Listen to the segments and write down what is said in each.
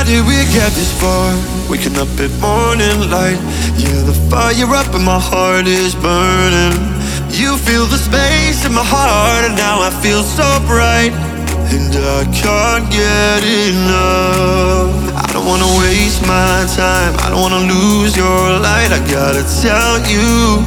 did we get this far? Waking up at morning light. Yeah, the fire up in my heart is burning. You feel the space in my heart, and now I feel so bright. And I can't get enough. I don't wanna waste my time, I don't wanna lose your light. I gotta tell you,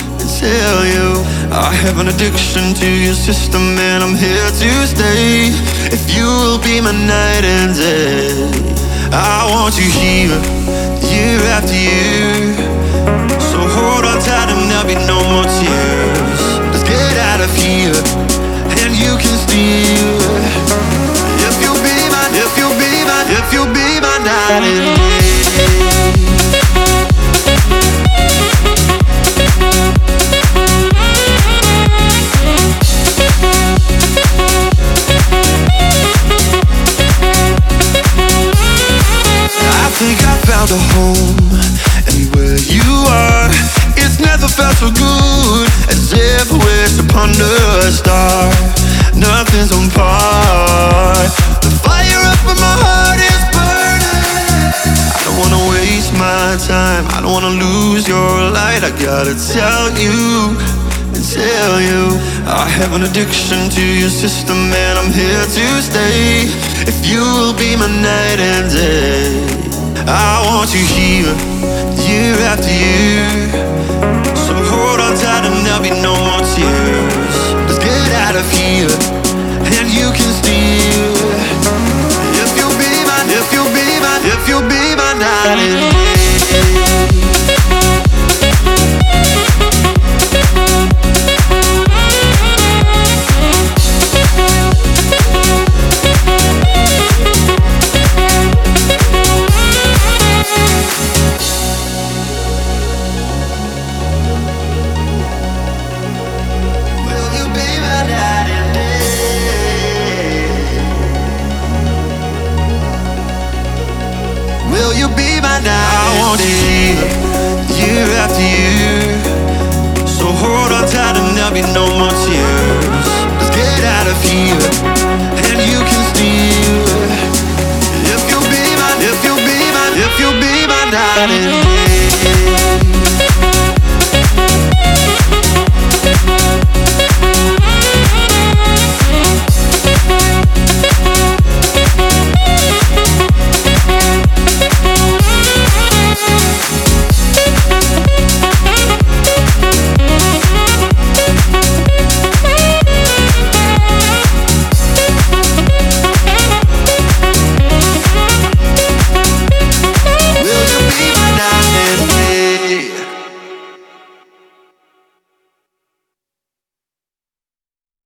I have an addiction to your system, and I'm here to stay. If you will be my night and day, I want you here, year after year. So hold on tight and there'll be no more tears. Let's get out of here, and you can steal. If you'll be my night and day. I think I found a home, and where you are, it's never felt so good. As if we're up under a star, nothing's on par. The fire up in my heart is burning. I don't wanna waste my time, I don't wanna lose your light. I gotta tell you, I have an addiction to your system, and I'm here to stay. If you'll be my night and day, I want you here, year after year. So hold on tight and there'll be no more tears. Let's get out of here, and you can steal. If you'll be my night and day. Will you be my night? I want you here, year after year. So hold on tight and there'll be no more